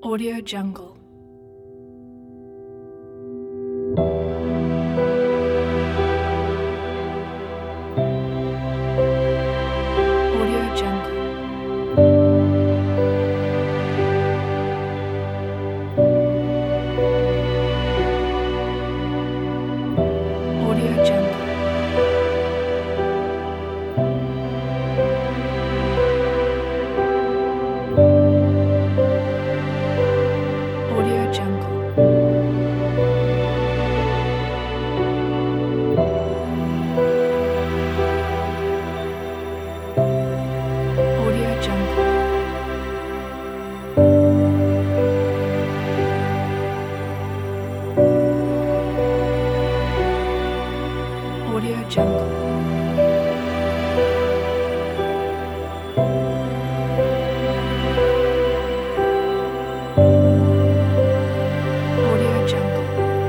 Audio Jungle. Audio Jungle. Audio Jungle. Audio Jungle. Audio Jungle. Audio Jungle. Audio Jungle.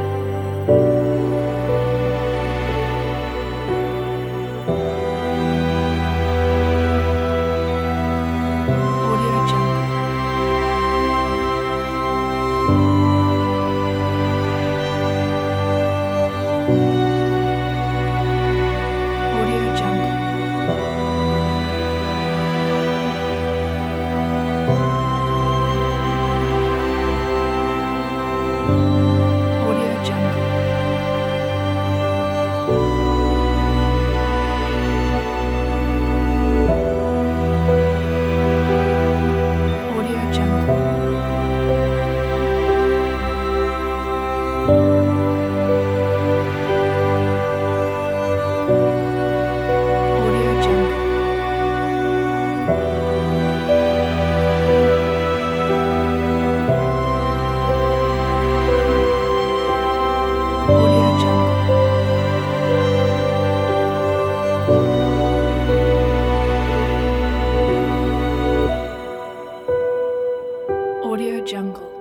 Audio Jungle. Audio Jungle. Audio Jungle. Audio Jungle. Audio Jungle. Audio Jungle. Audio Jungle.